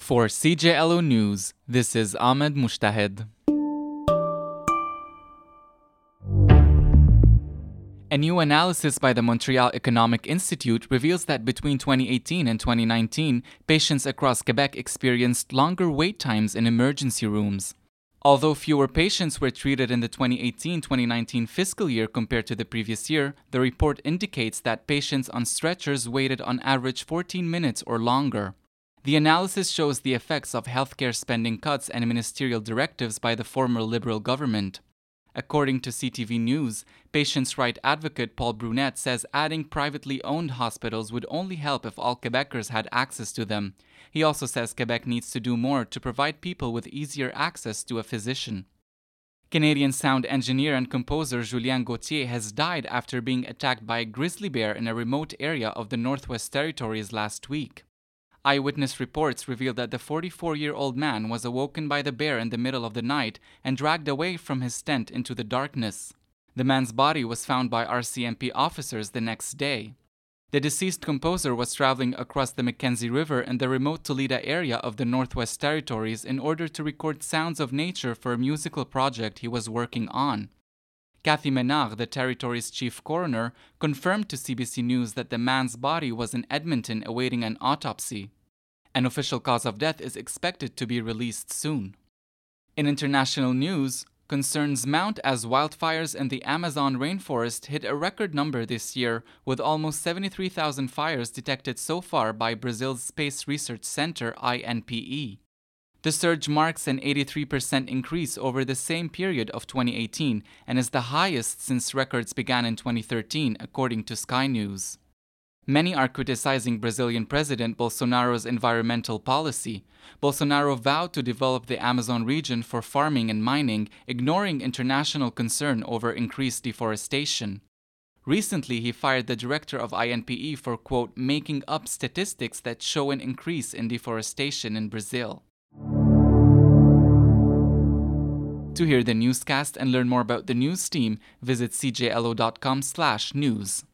For CJLO News, this is Ahmed Mushtahed. A new analysis by the Montreal Economic Institute reveals that between 2018 and 2019, patients across Quebec experienced longer wait times in emergency rooms. Although fewer patients were treated in the 2018-2019 fiscal year compared to the previous year, the report indicates that patients on stretchers waited on average 14 minutes or longer. The analysis shows the effects of healthcare spending cuts and ministerial directives by the former Liberal government. According to CTV News, patients' right advocate Paul Brunette says adding privately owned hospitals would only help if all Quebecers had access to them. He also says Quebec needs to do more to provide people with easier access to a physician. Canadian sound engineer and composer Julien Gauthier has died after being attacked by a grizzly bear in a remote area of the Northwest Territories last week. Eyewitness reports revealed that the 44-year-old man was awoken by the bear in the middle of the night and dragged away from his tent into the darkness. The man's body was found by RCMP officers the next day. The deceased composer was traveling across the Mackenzie River in the remote Toledo area of the Northwest Territories in order to record sounds of nature for a musical project he was working on. Cathy Menard, the territory's chief coroner, confirmed to CBC News that the man's body was in Edmonton awaiting an autopsy. An official cause of death is expected to be released soon. In international news, concerns mount as wildfires in the Amazon rainforest hit a record number this year, with almost 73,000 fires detected so far by Brazil's Space Research Center, INPE. The surge marks an 83% increase over the same period of 2018 and is the highest since records began in 2013, according to Sky News. Many are criticizing Brazilian President Bolsonaro's environmental policy. Bolsonaro vowed to develop the Amazon region for farming and mining, ignoring international concern over increased deforestation. Recently, he fired the director of INPE for, quote, making up statistics that show an increase in deforestation in Brazil. To hear the newscast and learn more about the news team, visit cjlo.com/news.